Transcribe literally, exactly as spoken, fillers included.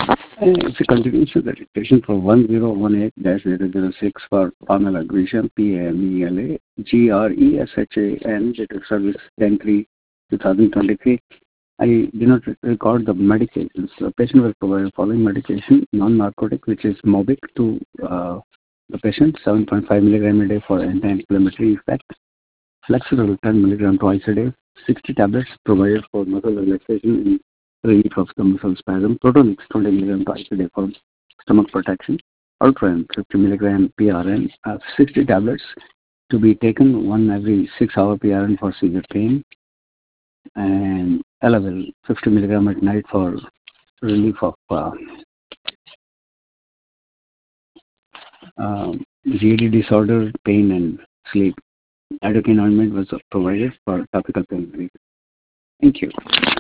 And it's a continuation of the dictation for one zero one eight dash zero zero six for Pamela Grisham, P A M E L A, G R E S H A N, date of service ten three twenty twenty-three. I did not record the medications. The patient was provided following medication, non-narcotic, which is Mobic, to uh, the patient, seven point five milligram a day for anti-inflammatory effect, Flexeril ten milligram twice a day, sixty tablets provided for muscle relaxation and relief of the muscle spasm, Protonix twenty milligram twice a day for stomach protection, Ultram fifty milligram P R N, uh, sixty tablets to be taken one every six hour P R N for severe pain, and Elavil fifty milligram at night for relief of uh, um, G A D disorder, pain, and sleep. Lidocaine ointment was provided for topical pain relief. Thank you.